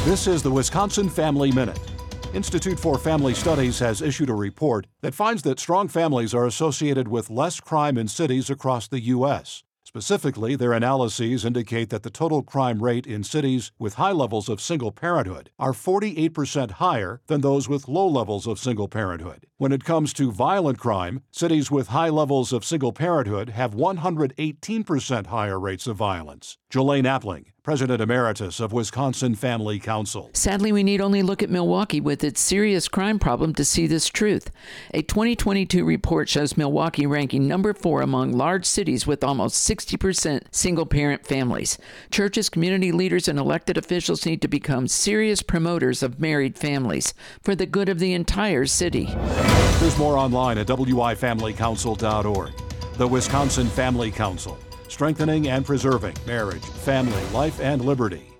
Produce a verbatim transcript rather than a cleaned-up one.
This is the Wisconsin Family Minute. Institute for Family Studies has issued a report that finds that strong families are associated with less crime in cities across the U S Specifically, their analyses indicate that the total crime rate in cities with high levels of single parenthood are forty-eight percent higher than those with low levels of single parenthood. When it comes to violent crime, cities with high levels of single parenthood have one hundred eighteen percent higher rates of violence. Jolaine Appling, President Emeritus of Wisconsin Family Council. Sadly, we need only look at Milwaukee with its serious crime problem to see this truth. A twenty twenty-two report shows Milwaukee ranking number four among large cities with almost sixty percent single-parent families. Churches, community leaders, and elected officials need to become serious promoters of married families for the good of the entire city. There's more online at w i family council dot org. The Wisconsin Family Council, strengthening and preserving marriage, family, life, and liberty.